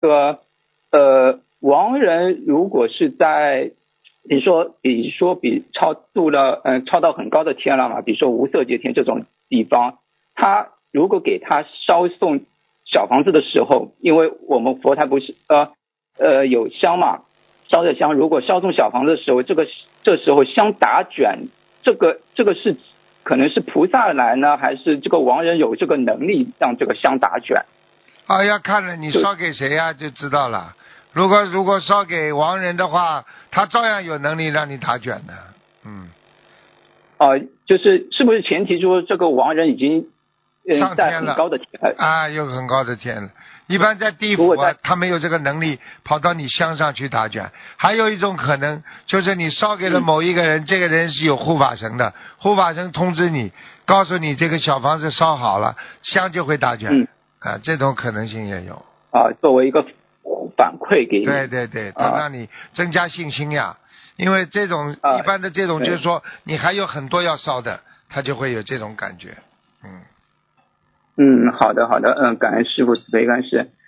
亡人如果是在比如说超到很高的天了嘛，比如说无色界天这种地方，他如果给他烧送小房子的时候，因为我们佛台不是有香嘛，烧的香，如果烧送小房子的时候，这时候香打卷，这个是可能是菩萨来呢，还是这个亡人有这个能力让这个香打卷？ 要看了你烧给谁就知道了。如果烧给亡人的话，他照样有能力让你打卷的。 是不是前提说这个亡人已经在很高的天有很高的天了。一般在地府他没有这个能力跑到你香上去打卷。还有一种可能就是你烧给了某一个人，这个人是有护法神的，护法神通知你，告诉你这个小房子烧好了，香就会打卷。这种可能性也有。 作为一个反馈给你。 对，让你增加信心呀。因为这种一般的这种就是说你还有很多要烧的，他就会有这种感觉。 好的，感恩师父慈悲开示。